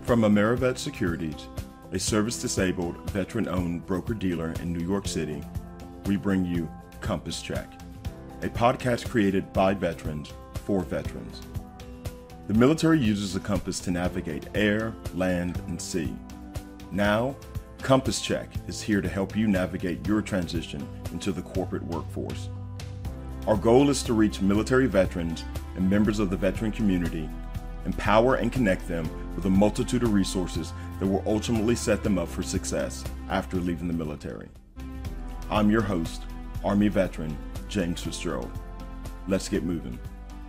From Amerivet Securities, a service-disabled, veteran-owned broker-dealer in New York City, we bring you Compass Check, a podcast created by veterans for veterans. The military uses a compass to navigate air, land, and sea. Now, Compass Check is here to help you navigate your transition into the corporate workforce. Our goal is to reach military veterans and members of the veteran community, empower and connect them with a multitude of resources that will ultimately set them up for success after leaving the military. I'm your host, Army veteran James Fitzgerald. Let's get moving.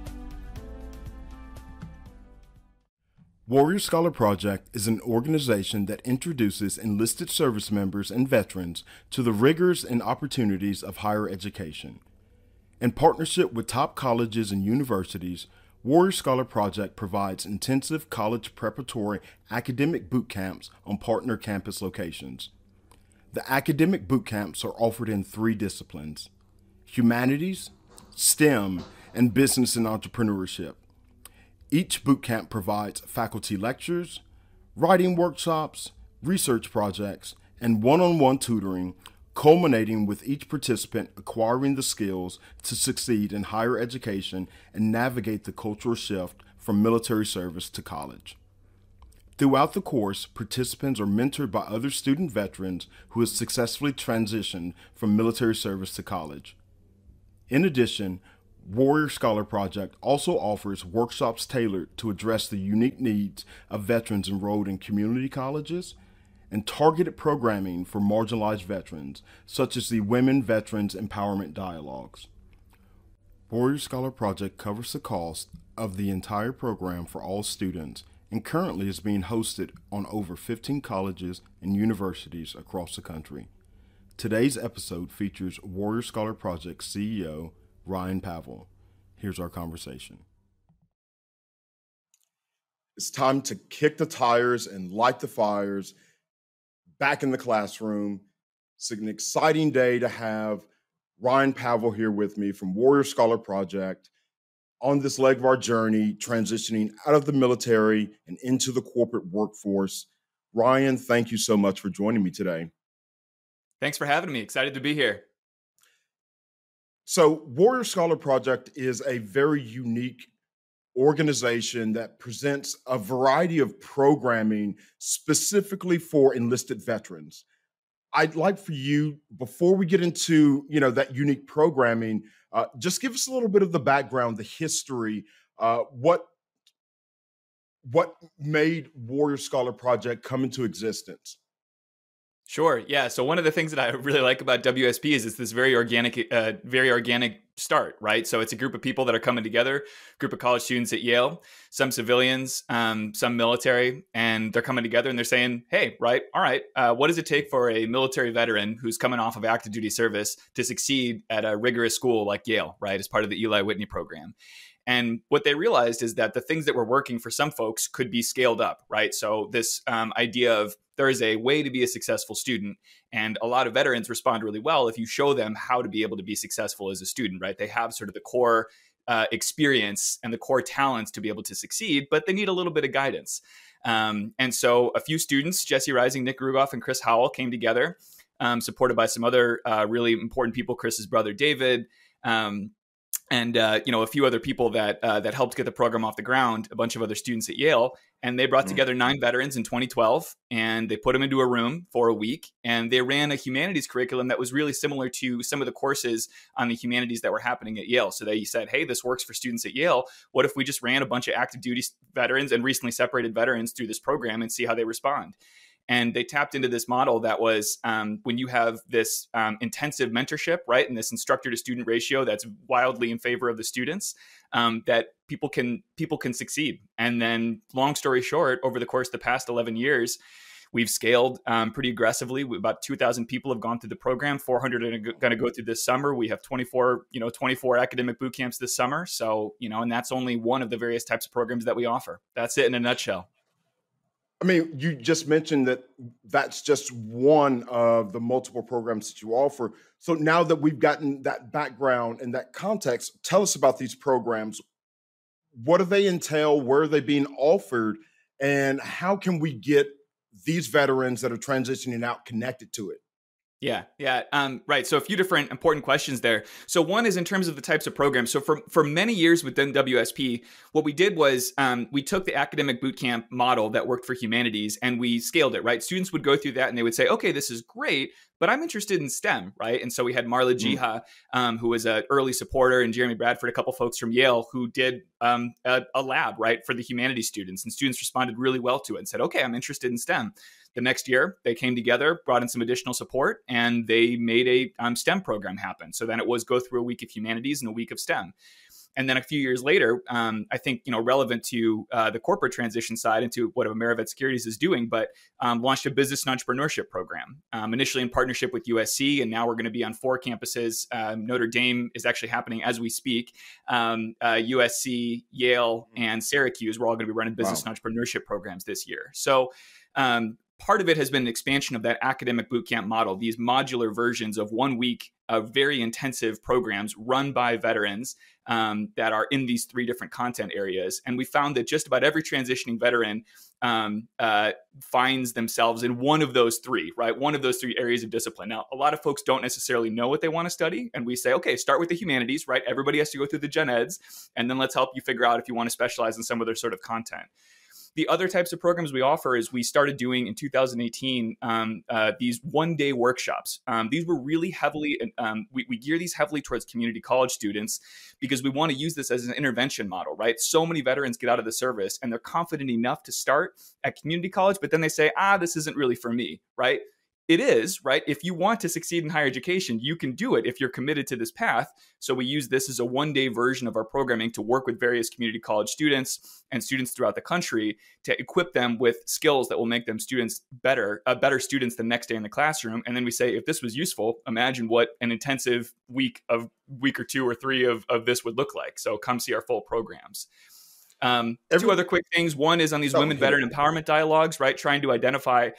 Warrior Scholar Project is an organization that introduces enlisted service members and veterans to the rigors and opportunities of higher education. In partnership with top colleges and universities, Warrior Scholar Project provides intensive college preparatory academic boot camps on partner campus locations. The academic boot camps are offered in 3 disciplines: humanities, STEM, and business and entrepreneurship. Each boot camp provides faculty lectures, writing workshops, research projects, and one-on-one tutoring, culminating with each participant acquiring the skills to succeed in higher education and navigate the cultural shift from military service to college. Throughout the course, participants are mentored by other student veterans who have successfully transitioned from military service to college. In addition, Warrior Scholar Project also offers workshops tailored to address the unique needs of veterans enrolled in community colleges and targeted programming for marginalized veterans, such as the Women Veterans Empowerment Dialogues. Warrior Scholar Project covers the cost of the entire program for all students and currently is being hosted on over 15 colleges and universities across the country. Today's episode features Warrior Scholar Project CEO Ryan Pavel. Here's our conversation. It's time to kick the tires and light the fires back in the classroom. It's an exciting day to have Ryan Pavel here with me from Warrior Scholar Project on this leg of our journey, transitioning out of the military and into the corporate workforce. Ryan, thank you so much for joining me today. Thanks for having me. Excited to be here. So Warrior Scholar Project is a very unique organization that presents a variety of programming specifically for enlisted veterans. I'd like for you, before we get into that unique programming, just give us a little bit of the background, the history, what made Warrior Scholar Project come into existence. Sure. Yeah. So one of the things that I really like about WSP is it's this very organic start, right? So it's a group of people that are coming together, group of college students at Yale, some civilians, some military, and they're coming together and they're saying, hey, right, all right, what does it take for a military veteran who's coming off of active duty service to succeed at a rigorous school like Yale, right, as part of the Eli Whitney program? And what they realized is that the things that were working for some folks could be scaled up, right? So this idea of there is a way to be a successful student. And a lot of veterans respond really well if you show them how to be able to be successful as a student, right? They have sort of the core experience and the core talents to be able to succeed, but they need a little bit of guidance. And so a few students, Jesse Rising, Nick Rugoff, and Chris Howell came together, supported by some other really important people, Chris's brother, David, and a few other people that helped get the program off the ground, a bunch of other students at Yale. And they brought together 9 veterans in 2012, and they put them into a room for a week. And they ran a humanities curriculum that was really similar to some of the courses on the humanities that were happening at Yale. So they said, hey, this works for students at Yale. What if we just ran a bunch of active duty veterans and recently separated veterans through this program and see how they respond? And they tapped into this model that was when you have this intensive mentorship, right, and this instructor to student ratio that's wildly in favor of the students, that people can succeed. And then, long story short, over the course of the past 11 years, we've scaled pretty aggressively. About 2,000 people have gone through the program. 400 are going to go through this summer. We have 24 academic boot camps this summer. So, and that's only one of the various types of programs that we offer. That's it in a nutshell. I mean, you just mentioned that that's just one of the multiple programs that you offer. So now that we've gotten that background and that context, tell us about these programs. What do they entail? Where are they being offered? and how can we get these veterans that are transitioning out connected to it? Yeah, yeah, right. So a few different important questions there. So one is in terms of the types of programs. So for many years within WSP, what we did was we took the academic bootcamp model that worked for humanities and we scaled it. Right, students would go through that and they would say, "Okay, this is great, but I'm interested in STEM." Right, and so we had Marla Jiha, who was an early supporter, and Jeremy Bradford, a couple folks from Yale, who did a lab right for the humanities students, and students responded really well to it and said, "Okay, I'm interested in STEM." The next year, they came together, brought in some additional support, and they made a STEM program happen. So then it was go through a week of humanities and a week of STEM. And then a few years later, I think, relevant to the corporate transition side and to what Amerivet Securities is doing, but launched a business and entrepreneurship program, initially in partnership with USC, and now we're going to be on 4 campuses. Notre Dame is actually happening as we speak. USC, Yale, and Syracuse, we're all going to be running business and entrepreneurship programs this year. So part of it has been an expansion of that academic bootcamp model, these modular versions of 1 week of very intensive programs run by veterans that are in these 3 different content areas. And we found that just about every transitioning veteran finds themselves in one of those 3, right? One of those 3 areas of discipline. Now, a lot of folks don't necessarily know what they want to study. And we say, okay, start with the humanities, right? Everybody has to go through the gen eds. And then let's help you figure out if you want to specialize in some other sort of content. The other types of programs we offer is we started doing in 2018 these one-day workshops. These were really heavily, we gear these heavily towards community college students because we want to use this as an intervention model, right? So many veterans get out of the service and they're confident enough to start at community college, but then they say, this isn't really for me, right? It is, right? If you want to succeed in higher education, you can do it if you're committed to this path. So we use this as a one-day version of our programming to work with various community college students and students throughout the country to equip them with skills that will make them better students the next day in the classroom. And then we say, if this was useful, imagine what an intensive week or 2 or 3 of this would look like. So come see our full programs. 2 other quick things. One is on these women veteran empowerment dialogues, right? Trying to identify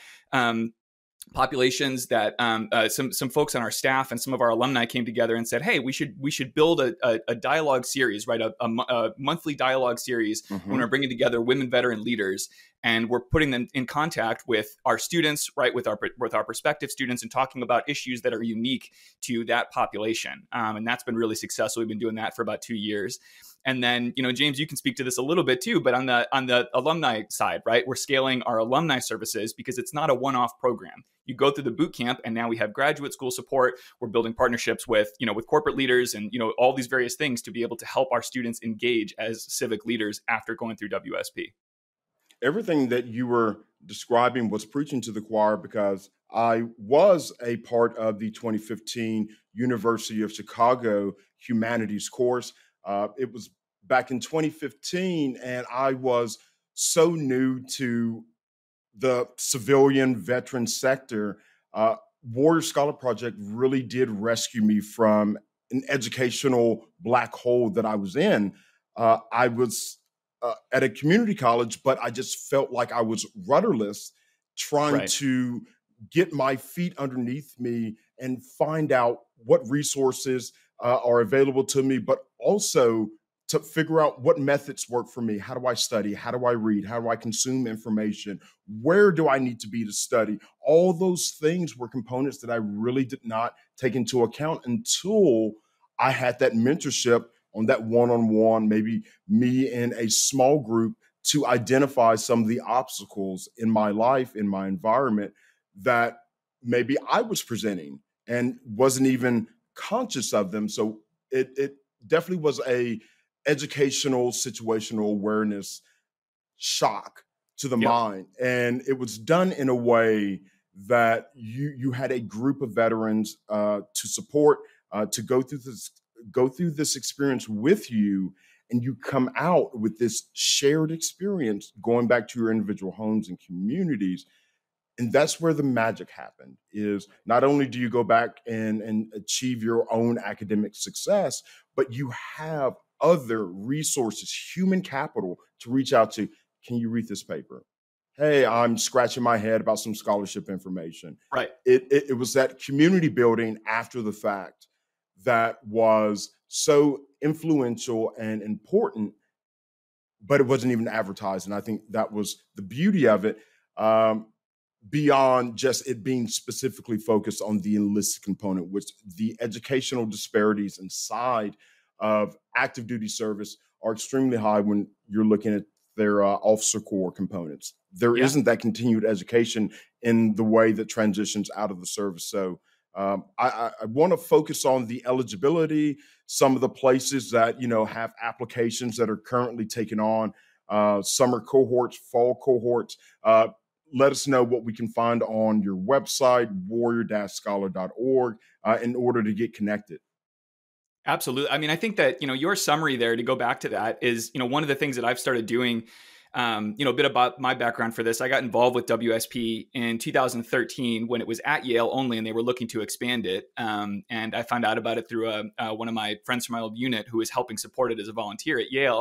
populations that some folks on our staff and some of our alumni came together and said, hey, we should build a dialogue series, right? A monthly dialogue series when we're bringing together women veteran leaders, and we're putting them in contact with our students, right? With our prospective students, and talking about issues that are unique to that population. And that's been really successful. We've been doing that for about 2 years. And then, James, you can speak to this a little bit too, but on the alumni side, right, we're scaling our alumni services because it's not a one-off program. You go through the boot camp, and now we have graduate school support. We're building partnerships with corporate leaders and, all these various things to be able to help our students engage as civic leaders after going through WSP. Everything that you were describing was preaching to the choir, because I was a part of the 2015 University of Chicago Humanities course. It was back in 2015, and I was so new to the civilian veteran sector. Warrior Scholar Project really did rescue me from an educational black hole that I was in. I was at a community college, but I just felt like I was rudderless, trying to get my feet underneath me and find out what resources are available to me, but also to figure out what methods work for me. How do I study? How do I read? How do I consume information? Where do I need to be to study? All those things were components that I really did not take into account until I had that mentorship on that one-on-one, maybe me in a small group, to identify some of the obstacles in my life, in my environment, that maybe I was presenting and wasn't even conscious of them. So it definitely was a educational situational awareness shock to the mind. And it was done in a way that you had a group of veterans to support, to go through this experience with you, and you come out with this shared experience going back to your individual homes and communities. And that's where the magic happened, is not only do you go back and achieve your own academic success, but you have other resources, human capital, to reach out to. Can you read this paper? Hey, I'm scratching my head about some scholarship information. Right. It was that community building after the fact that was so influential and important, but it wasn't even advertised. And I think that was the beauty of it, beyond just it being specifically focused on the enlisted component, which the educational disparities inside of active duty service are extremely high when you're looking at their officer corps components. There Yeah. isn't that continued education in the way that transitions out of the service. So I want to focus on the eligibility, some of the places that, have applications that are currently taking on summer cohorts, fall cohorts. Let us know what we can find on your website, warrior-scholar.org, in order to get connected. Absolutely. I mean, I think that, your summary there, to go back to that, is, one of the things that I've started doing, a bit about my background for this. I got involved with WSP in 2013 when it was at Yale only, and they were looking to expand it. And I found out about it through one of my friends from my old unit who was helping support it as a volunteer at Yale.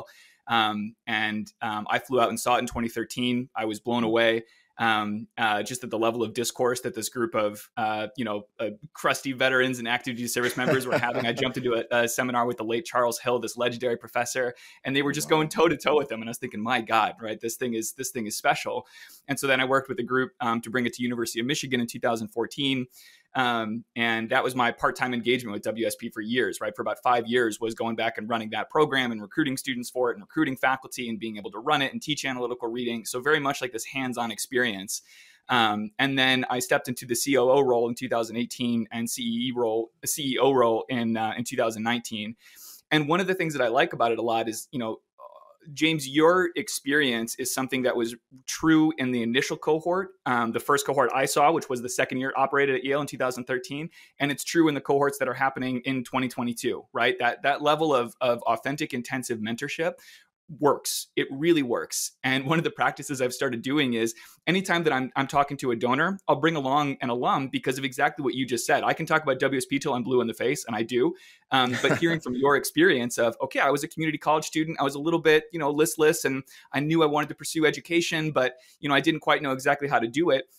I flew out and saw it in 2013. I was blown away. Just at the level of discourse that this group of, crusty veterans and active duty service members were having. I jumped into a seminar with the late Charles Hill, this legendary professor, and they were just going toe to toe with them. And I was thinking, my God, right? This thing is special. And so then I worked with a group to bring it to University of Michigan in 2014. And that was my part-time engagement with WSP for years, right? For about 5 years was going back and running that program and recruiting students for it and recruiting faculty and being able to run it and teach analytical reading. So very much like this hands-on experience. And then I stepped into the COO role in 2018 and CEO role in 2019. And one of the things that I like about it a lot is, James, your experience is something that was true in the initial cohort, the first cohort I saw, which was the second year operated at Yale in 2013. And it's true in the cohorts that are happening in 2022, right? That level of authentic, intensive mentorship works. It really works. And one of the practices I've started doing is anytime that I'm talking to a donor, I'll bring along an alum because of exactly what you just said. I can talk about WSP till I'm blue in the face, and I do. But hearing from your experience of, okay, I was a community college student. I was a little bit, listless, and I knew I wanted to pursue education, but, I didn't quite know exactly how to do it.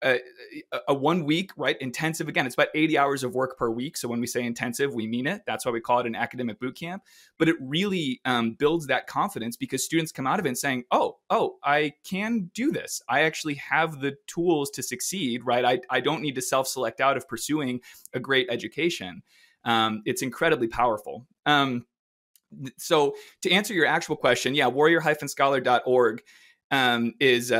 A 1 week, right? Intensive. Again, it's about 80 hours of work per week. So when we say intensive, we mean it. That's why we call it an academic boot camp. But it really builds that confidence because students come out of it saying, oh, I can do this. I actually have the tools to succeed, right? I don't need to self-select out of pursuing a great education. It's incredibly powerful. So to answer your actual question, warrior-scholar.org. There's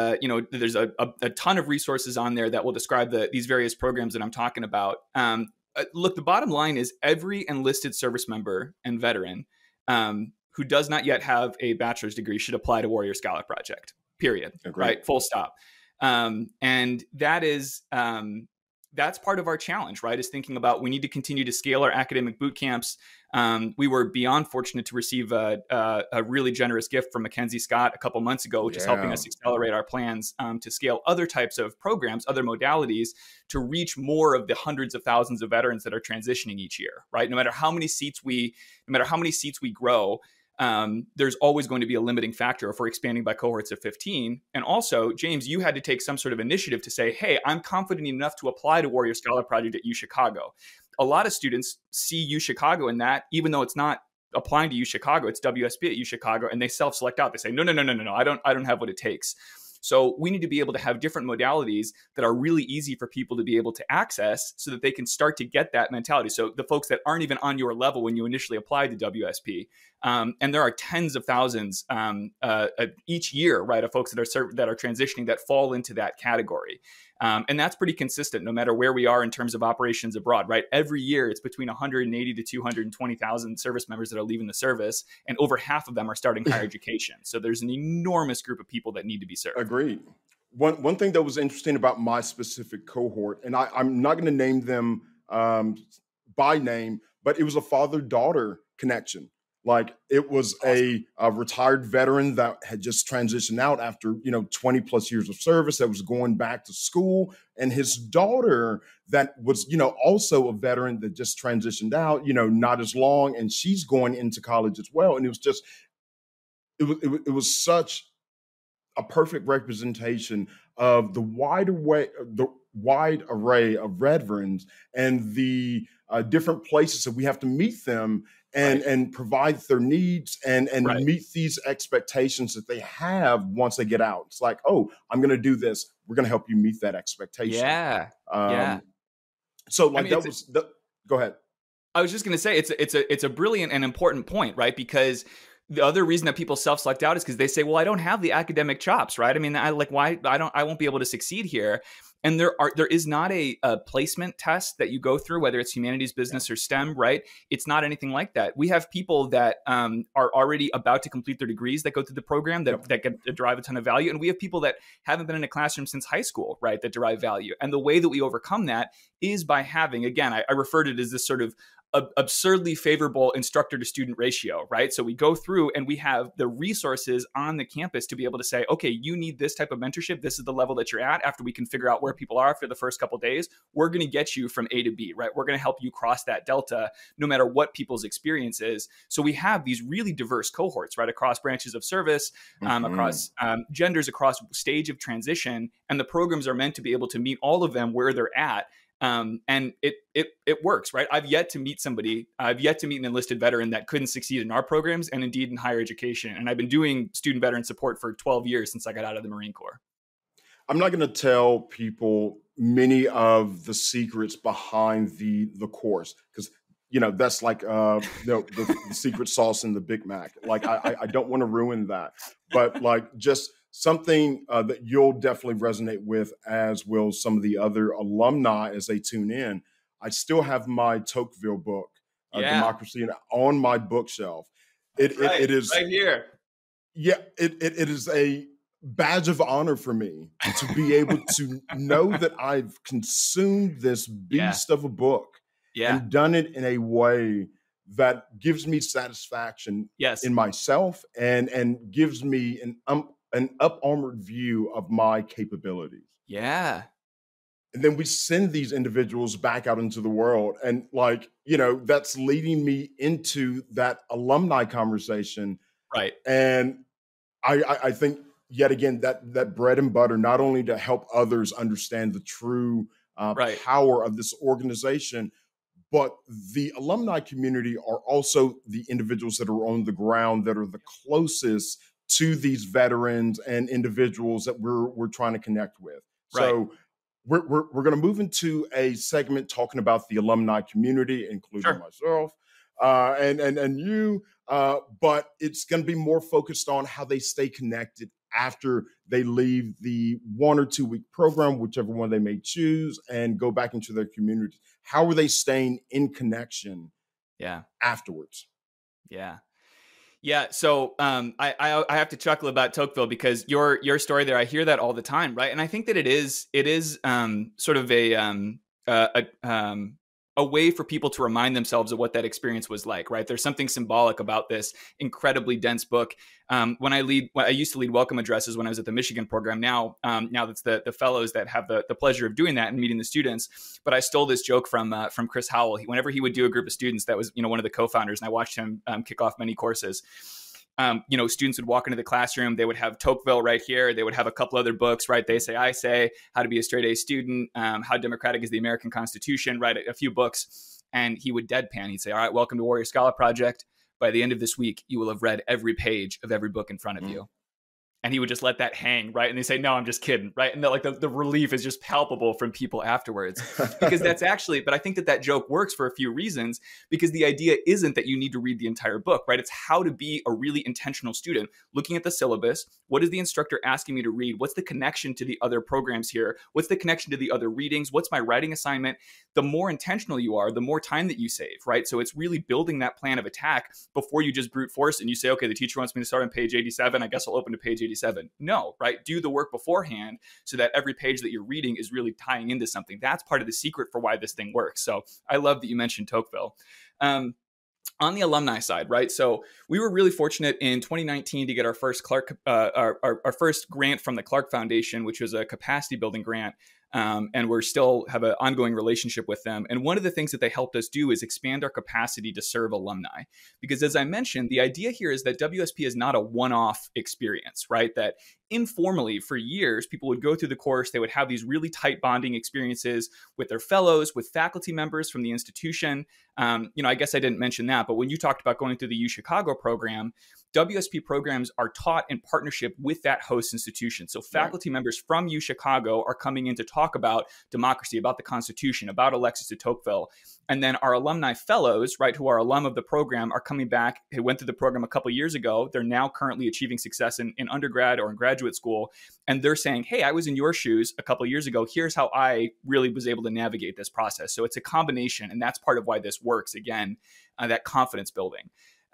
a ton of resources on there that will describe these various programs that I'm talking about. Look, the bottom line is every enlisted service member and veteran who does not yet have a bachelor's degree should apply to Warrior Scholar Project, period. Agreed. Right? Full stop. And that is, that's part of our challenge, right? Is thinking about, we need to continue to scale our academic boot camps. We were beyond fortunate to receive a really generous gift from Mackenzie Scott a couple months ago, which is helping us accelerate our plans to scale other types of programs, other modalities, to reach more of the hundreds of thousands of veterans that are transitioning each year, right? No matter how many seats we grow, there's always going to be a limiting factor if we're expanding by cohorts of 15. And also, James, you had to take some sort of initiative to say, hey, I'm confident enough to apply to Warrior Scholar Project at UChicago. A lot of students see UChicago in that, even though it's not applying to UChicago, it's WSP at UChicago, and they self-select out. They say, no, I don't have what it takes. So we need to be able to have different modalities that are really easy for people to be able to access so that they can start to get that mentality. So the folks that aren't even on your level when you initially applied to WSP, and there are tens of thousands each year, right, of folks that are transitioning that fall into that category. And that's pretty consistent no matter where we are in terms of operations abroad, right? Every year it's between 180 to 220,000 service members that are leaving the service, and over half of them are starting higher education. So there's an enormous group of people that need to be served. Agreed. One thing that was interesting about my specific cohort, and I'm not going to name them by name, but it was a father-daughter connection. Like, it was a retired veteran that had just transitioned out after, 20 plus years of service, that was going back to school. And his daughter that was, also a veteran that just transitioned out, not as long. And she's going into college as well. And it was just, it was such a perfect representation of the wider way, the wide array of veterans and the different places that we have to meet them and provide their needs and meet these expectations that they have once they get out. It's like, oh, I'm going to do this. We're going to help you meet that expectation. Yeah. So like, go ahead. I was just going to say it's a brilliant and important point, right? Because the other reason that people self-select out is because they say, well, I don't have the academic chops, right? I mean, I won't be able to succeed here. And there is not a placement test that you go through, whether it's humanities, business, or STEM, right? It's not anything like that. We have people that are already about to complete their degrees that go through the program that can derive a ton of value. And we have people that haven't been in a classroom since high school, right, that derive value. And the way that we overcome that is by having, again, I refer to it as this sort of absurdly favorable instructor to student ratio, right? So we go through and we have the resources on the campus to be able to say, okay, you need this type of mentorship. This is the level that you're at. After we can figure out where people are after the first couple of days, we're going to get you from A to B, right? We're going to help you cross that delta no matter what people's experience is. So we have these really diverse cohorts, right? Across branches of service, across genders, across stage of transition. And the programs are meant to be able to meet all of them where they're at. And it works, right? I've yet to meet an enlisted veteran that couldn't succeed in our programs and indeed in higher education. And I've been doing student veteran support for 12 years since I got out of the Marine Corps. I'm not going to tell people many of the secrets behind the course, because that's like the secret sauce in the Big Mac. Like I don't want to ruin that, but like just something that you'll definitely resonate with, as will some of the other alumni as they tune in. I still have my Tocqueville book, Democracy, on my bookshelf. It is right here. Yeah, it is a badge of honor for me to be able to know that I've consumed this beast of a book and done it in a way that gives me satisfaction in myself and gives me an up-armored view of my capabilities. Yeah. And then we send these individuals back out into the world. And that's leading me into that alumni conversation. Right. And I think, yet again, that bread and butter, not only to help others understand the true power of this organization, but the alumni community are also the individuals that are on the ground, that are the closest to these veterans and individuals that we're trying to connect with. So we're going to move into a segment talking about the alumni community, including myself and you, but it's going to be more focused on how they stay connected after they leave the 1 or 2 week program, whichever one they may choose, and go back into their communities. How are they staying in connection afterwards? Yeah. So I have to chuckle about Tocqueville, because your story there, I hear that all the time, right? And I think that it is sort of a way for people to remind themselves of what that experience was like, right? There's something symbolic about this incredibly dense book. When I used to lead welcome addresses when I was at the Michigan program. Now that's the fellows that have the pleasure of doing that and meeting the students. But I stole this joke from Chris Howell. Whenever he would do a group of students, that was one of the co-founders, and I watched him kick off many courses. Students would walk into the classroom. They would have Tocqueville right here. They would have a couple other books, right? They Say, I Say, How to Be a Straight A Student, How Democratic is the American Constitution, right? A few books. And he would deadpan. He'd say, all right, welcome to Warrior Scholar Project. By the end of this week, you will have read every page of every book in front of you. And he would just let that hang, right? And they say, no, I'm just kidding, right? And the relief is just palpable from people afterwards, because that's actually, but I think that joke works for a few reasons, because the idea isn't that you need to read the entire book, right? It's how to be a really intentional student, looking at the syllabus. What is the instructor asking me to read? What's the connection to the other programs here? What's the connection to the other readings? What's my writing assignment? The more intentional you are, the more time that you save, right? So it's really building that plan of attack before you just brute force and you say, okay, the teacher wants me to start on page 87. I guess I'll open to page 87. No, right? Do the work beforehand so that every page that you're reading is really tying into something. That's part of the secret for why this thing works. So I love that you mentioned Tocqueville. On the alumni side, right? So we were really fortunate in 2019 to get our first our first grant from the Clark Foundation, which was a capacity building grant And we're still have an ongoing relationship with them. And one of the things that they helped us do is expand our capacity to serve alumni. Because as I mentioned, the idea here is that WSP is not a one-off experience, right? That informally for years, people would go through the course, they would have these really tight bonding experiences with their fellows, with faculty members from the institution. I guess I didn't mention that, but when you talked about going through the UChicago program, WSP programs are taught in partnership with that host institution. So faculty members from UChicago are coming in to talk about democracy, about the Constitution, about Alexis de Tocqueville. And then our alumni fellows, right, who are alum of the program, are coming back, who went through the program a couple of years ago. They're now currently achieving success in undergrad or in graduate school. And they're saying, hey, I was in your shoes a couple of years ago. Here's how I really was able to navigate this process. So it's a combination. And that's part of why this works, again, that confidence building.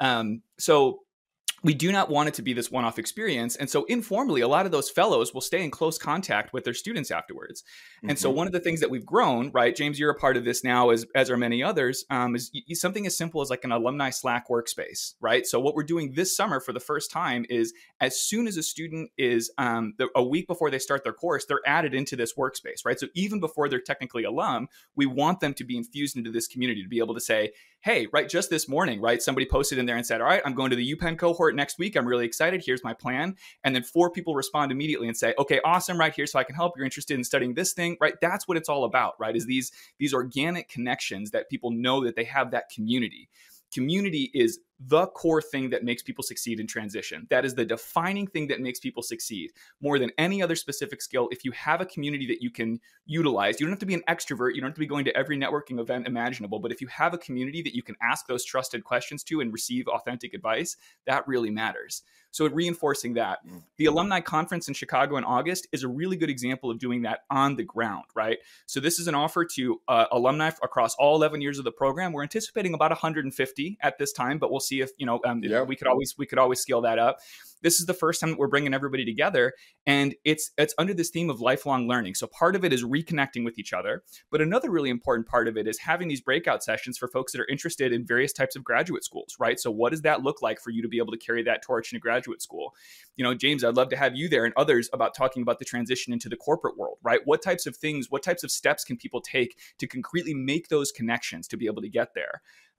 So we do not want it to be this one-off experience. And so informally, a lot of those fellows will stay in close contact with their students afterwards. And so one of the things that we've grown, right, James, you're a part of this now, as are many others, is something as simple as like an alumni Slack workspace, right? So what we're doing this summer for the first time is as soon as a student is a week before they start their course, they're added into this workspace, right? So even before they're technically alum, we want them to be infused into this community, to be able to say, hey, right, just this morning, right, somebody posted in there and said, all right, I'm going to the UPenn cohort next week. I'm really excited. Here's my plan. And then 4 people respond immediately and say, okay, awesome, right, here, so I can help. You're interested in studying this thing, right? That's what it's all about, right, is these organic connections that people know that they have that community. Community is the core thing that makes people succeed in transition. That is the defining thing that makes people succeed more than any other specific skill. If you have a community that you can utilize, you don't have to be an extrovert. You don't have to be going to every networking event imaginable. But if you have a community that you can ask those trusted questions to and receive authentic advice, that really matters. So reinforcing that. The alumni conference in Chicago in August is a really good example of doing that on the ground, right? So this is an offer to alumni across all 11 years of the program. We're anticipating about 150 at this time, but we'll see if, we could always scale that up. This is the first time that we're bringing everybody together, and it's under this theme of lifelong learning. So part of it is reconnecting with each other, but another really important part of it is having these breakout sessions for folks that are interested in various types of graduate schools, right? So what does that look like for you to be able to carry that torch into graduate school? James, I'd love to have you there and others about talking about the transition into the corporate world, right? What types of steps can people take to concretely make those connections to be able to get there?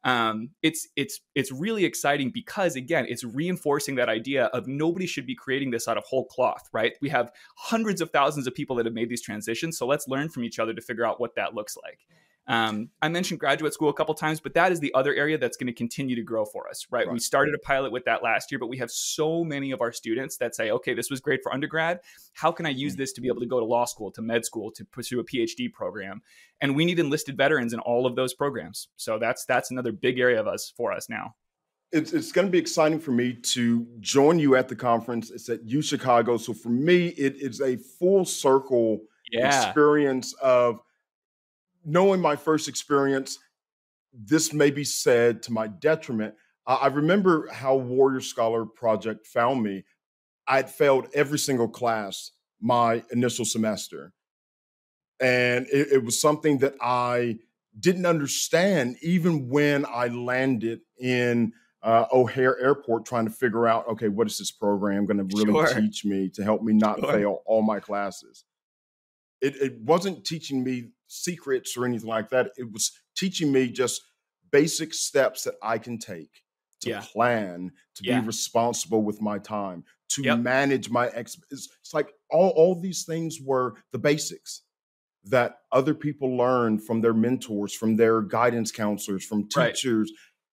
It's really exciting because, again, it's reinforcing that idea of nobody should be creating this out of whole cloth, right? We have hundreds of thousands of people that have made these transitions. So let's learn from each other to figure out what that looks like. I mentioned graduate school a couple times, but that is the other area that's going to continue to grow for us, right? We started a pilot with that last year, but we have so many of our students that say, okay, this was great for undergrad. How can I use this to be able to go to law school, to med school, to pursue a PhD program? And we need enlisted veterans in all of those programs. So that's another big area for us now. It's going to be exciting for me to join you at the conference. It's at UChicago. So for me, it is a full circle experience of knowing my first experience. This may be said to my detriment. I remember how Warrior Scholar Project found me. I had failed every single class my initial semester. And it was something that I didn't understand even when I landed in O'Hare Airport trying to figure out, okay, what is this program going to really teach me to help me not fail all my classes? It wasn't teaching me secrets or anything like that. It was teaching me just basic steps that I can take to plan, to be responsible with my time, to manage my it's like all these things were the basics that other people learn from their mentors, from their guidance counselors, from teachers.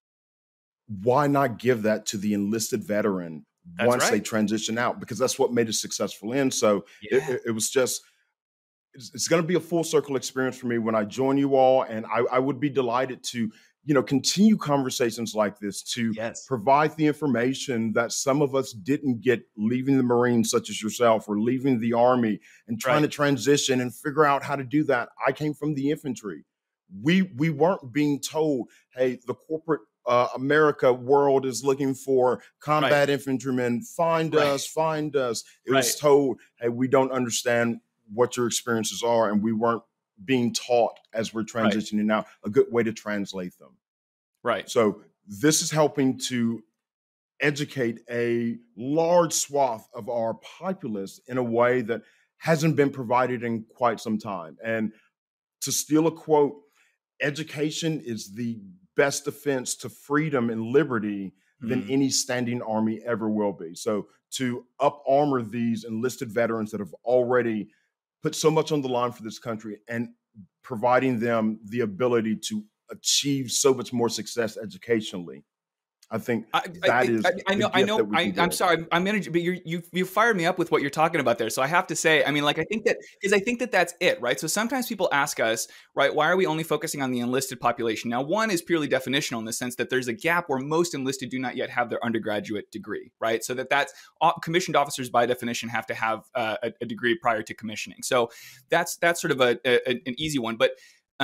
Why not give that to the enlisted veteran once they transition out? Because that's what made us successful in. So it was just, it's going to be a full circle experience for me when I join you all. And I would be delighted to, continue conversations like this, to provide the information that some of us didn't get leaving the Marines, such as yourself, or leaving the Army and trying to transition and figure out how to do that. I came from the infantry. We weren't being told, hey, the corporate America world is looking for combat infantrymen. Find us. It was told, hey, we don't understand what your experiences are, and we weren't being taught as we're transitioning now a good way to translate them. Right. So this is helping to educate a large swath of our populace in a way that hasn't been provided in quite some time. And to steal a quote, education is the best defense to freedom and liberty than any standing army ever will be. So to up armor these enlisted veterans that have already put so much on the line for this country and providing them the ability to achieve so much more success educationally, I think I'm sorry, I'm managing, but you fired me up with what you're talking about there. So I have to say, I mean, like, I think that that's it, right? So sometimes people ask us, right, why are we only focusing on the enlisted population? Now, one is purely definitional in the sense that there's a gap where most enlisted do not yet have their undergraduate degree, right? So that's commissioned officers by definition have to have a degree prior to commissioning. So that's sort of an easy one, but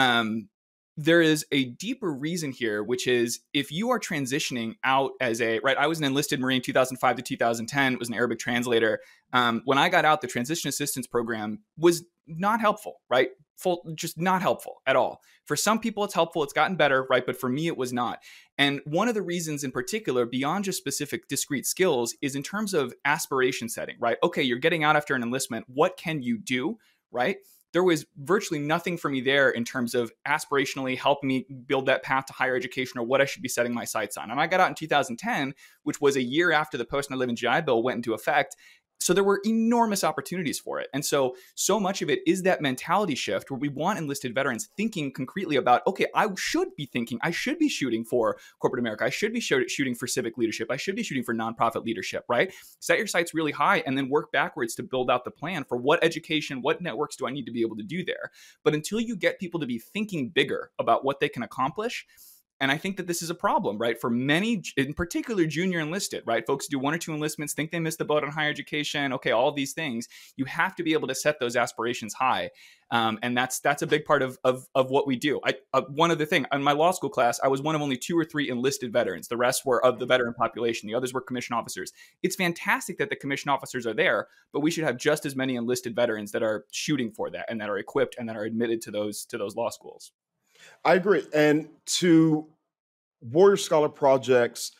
there is a deeper reason here, which is if you are transitioning out as I was an enlisted Marine 2005 to 2010, was an Arabic translator. When I got out, the transition assistance program was not helpful, right? Just not helpful at all. For some people, it's helpful. It's gotten better, right? But for me, it was not. And one of the reasons in particular, beyond just specific discrete skills, is in terms of aspiration setting, right? Okay, you're getting out after an enlistment. What can you do, right? There was virtually nothing for me there in terms of aspirationally helping me build that path to higher education or what I should be setting my sights on. And I got out in 2010, which was a year after the Post 9/11 GI Bill went into effect. So there were enormous opportunities for it. And so much of it is that mentality shift where we want enlisted veterans thinking concretely about, okay, I should be shooting for corporate America. I should be shooting for civic leadership. I should be shooting for nonprofit leadership, right? Set your sights really high and then work backwards to build out the plan for what education, what networks do I need to be able to do there? But until you get people to be thinking bigger about what they can accomplish, and I think that this is a problem, right? For many, in particular, junior enlisted, right? Folks do 1 or 2 enlistments, think they missed the boat on higher education. Okay, all these things. You have to be able to set those aspirations high. And that's a big part of what we do. One other thing, in my law school class, I was one of only 2 or 3 enlisted veterans. The rest were of the veteran population. The others were commissioned officers. It's fantastic that the commissioned officers are there, but we should have just as many enlisted veterans that are shooting for that and that are equipped and that are admitted to those law schools. I agree. And to Warrior Scholar projects,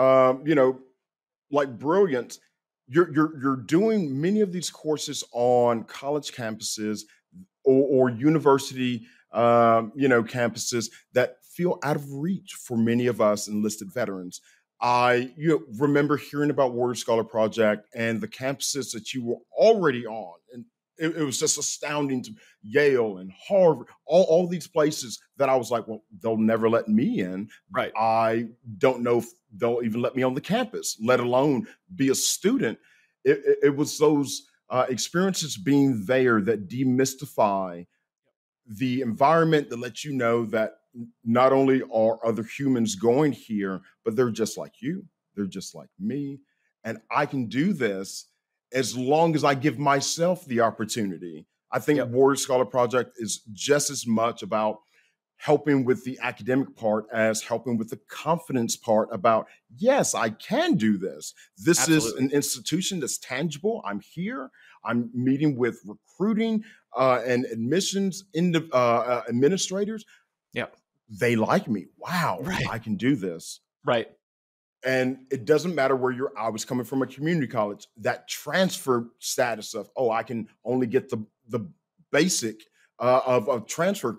like Brilliant, you're doing many of these courses on college campuses or university, campuses that feel out of reach for many of us enlisted veterans. I remember hearing about Warrior Scholar Project and the campuses that you were already on, and it was just astounding to Yale and Harvard, all these places that I was like, well, they'll never let me in. Right. I don't know if they'll even let me on the campus, let alone be a student. It was those experiences being there that demystify the environment, that let you know that not only are other humans going here, but they're just like you. They're just like me. And I can do this as long as I give myself the opportunity. I think Warrior Scholar Project is just as much about helping with the academic part as helping with the confidence part about, yes, I can do this. This Absolutely. Is an institution that's tangible. I'm here. I'm meeting with recruiting and admissions administrators. Yeah. They like me. Wow, right. I can do this. Right. And it doesn't matter I was coming from a community college, that transfer status of, I can only get the basic of transfer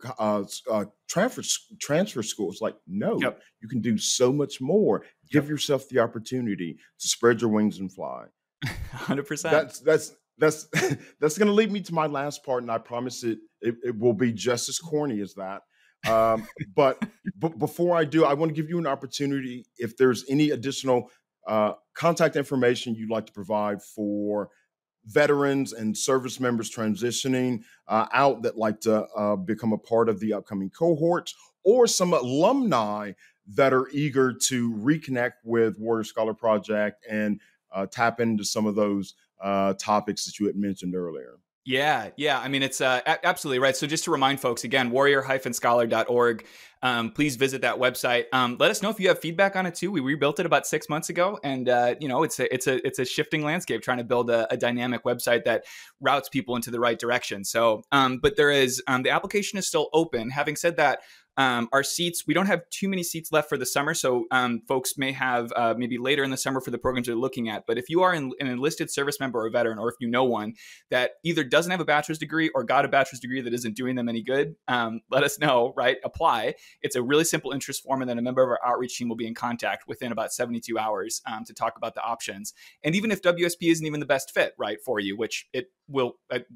schools. Like, no, you can do so much more. Give yourself the opportunity to spread your wings and fly. 100%. That's going to lead me to my last part. And I promise it will be just as corny as that. But before I do, I want to give you an opportunity, if there's any additional contact information you'd like to provide for veterans and service members transitioning out that like to become a part of the upcoming cohorts, or some alumni that are eager to reconnect with Warrior Scholar Project and tap into some of those topics that you had mentioned earlier. Yeah. I mean, it's absolutely right. So just to remind folks, again, warrior-scholar.org. Please visit that website. Let us know if you have feedback on it too. We rebuilt it about 6 months ago, and it's a shifting landscape trying to build a dynamic website that routes people into the right direction. So, but there is the application is still open. Having said that, Our seats, we don't have too many seats left for the summer. So folks may have maybe later in the summer for the programs they're looking at. But if you are an enlisted service member or a veteran, or if you know one that either doesn't have a bachelor's degree or got a bachelor's degree that isn't doing them any good, let us know, right? Apply. It's a really simple interest form. And then a member of our outreach team will be in contact within about 72 hours to talk about the options. And even if WSP isn't even the best fit, right, for you, which it will,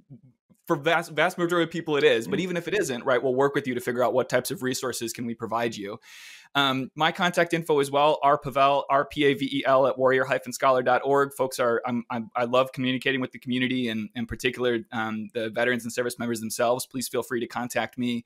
for vast majority of people it is, but even if it isn't, right, we'll work with you to figure out what types of resources can we provide you. My contact info as well, rpavel, RPAVEL at warrior-scholar.org. Folks I love communicating with the community, and in particular, the veterans and service members themselves. Please feel free to contact me.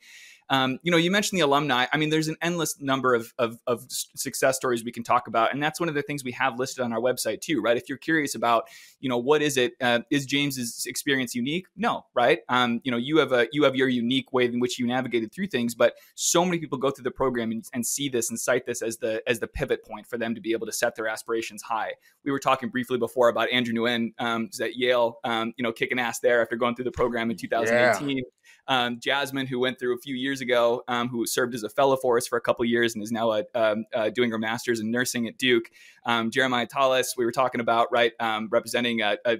You mentioned the alumni. I mean, there's an endless number of success stories we can talk about. And that's one of the things we have listed on our website too, right? If you're curious about, what is it? Is James's experience unique? No, right? You have your unique way in which you navigated through things, but so many people go through the program and see this and cite this as the pivot point for them to be able to set their aspirations high. We were talking briefly before about Andrew Nguyen, who's at Yale, kicking ass there after going through the program in 2018. Yeah. Jasmine, who went through a few years ago, who served as a fellow for us for a couple of years and is now doing her master's in nursing at Duke. Jeremiah Tallis, we were talking about, right, representing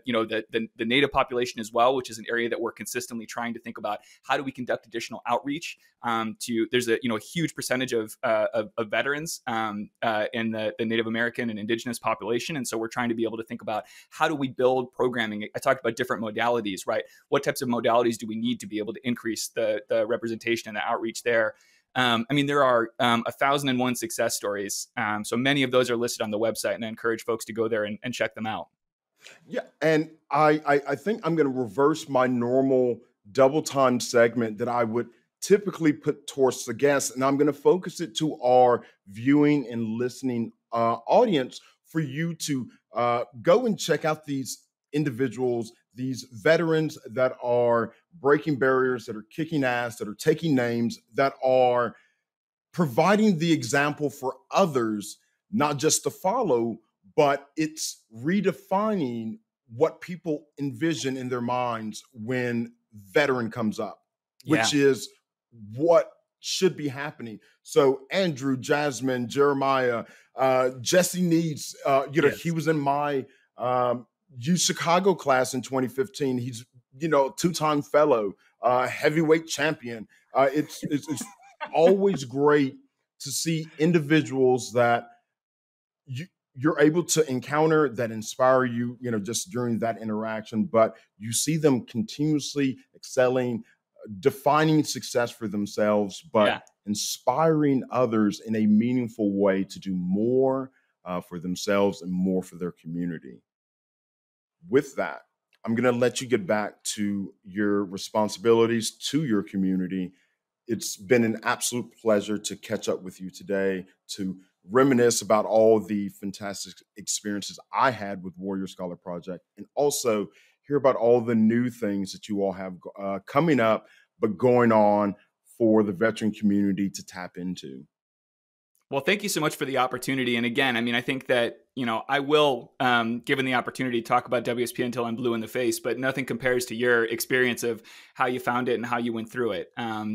the Native population as well, which is an area that we're consistently trying to think about how do we conduct additional outreach there's a huge percentage of veterans in the Native American and Indigenous population, and so we're trying to be able to think about how do we build programming. I talked about different modalities, right? What types of modalities do we need to be able to increase the representation and the outreach there? There are 1,001 success stories. So many of those are listed on the website, and I encourage folks to go there and check them out. Yeah, and I think I'm going to reverse my normal double time segment that I would typically put towards the guests, and I'm going to focus it to our viewing and listening audience for you to go and check out these individuals, these veterans that are breaking barriers, that are kicking ass, that are taking names, that are providing the example for others, not just to follow, but it's redefining what people envision in their minds when veteran comes up, which is what should be happening. So Andrew, Jasmine, Jeremiah, Jesse Needs, yes. He was in my U Chicago class in 2015. He's, two-time fellow, heavyweight champion. It's always great to see individuals that you're able to encounter that inspire you, just during that interaction, but you see them continuously excelling, defining success for themselves, but inspiring others in a meaningful way to do more for themselves and more for their community. With that, I'm going to let you get back to your responsibilities to your community. It's been an absolute pleasure to catch up with you today, to reminisce about all the fantastic experiences I had with Warrior Scholar Project, and also hear about all the new things that you all have coming up, but going on for the veteran community to tap into. Well, thank you so much for the opportunity. And again, I think that, I will, given the opportunity, talk about WSP until I'm blue in the face, but nothing compares to your experience of how you found it and how you went through it.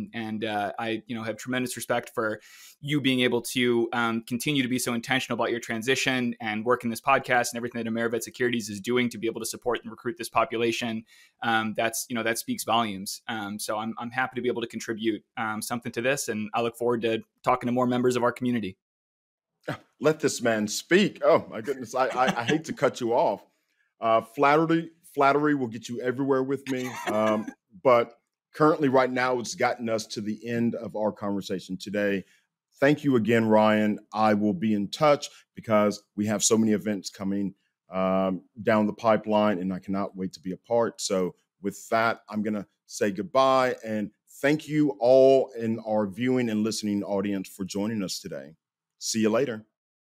I, have tremendous respect for you being able to continue to be so intentional about your transition and work in this podcast and everything that AmeriVet Securities is doing to be able to support and recruit this population. That speaks volumes. So I'm happy to be able to contribute something to this, and I look forward to talking to more members of our community. Let this man speak. Oh my goodness. I hate to cut you off. Flattery will get you everywhere with me. But currently right now it's gotten us to the end of our conversation today. Thank you again, Ryan. I will be in touch because we have so many events coming down the pipeline, and I cannot wait to be a part. So with that, I'm going to say goodbye, and thank you all in our viewing and listening audience for joining us today. See you later.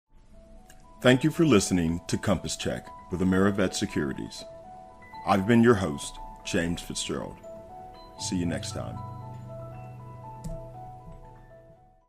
Thank you for listening to Compass Check with AmeriVet Securities. I've been your host, James Fitzgerald. See you next time.